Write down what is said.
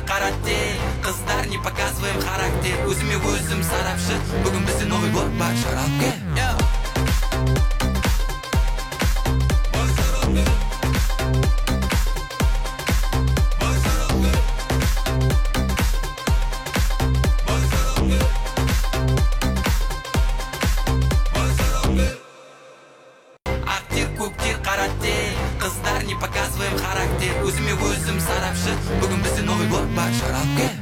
карате. Қыздар не показываем характер. Өзіме өзім сарапшы. Бүгін бізде новый год бар, шарапке. Көктер карате. Қыздар не показываем характер. Өзіме өзім сарапшы. Бүгін бізде новый год бар, шарапке.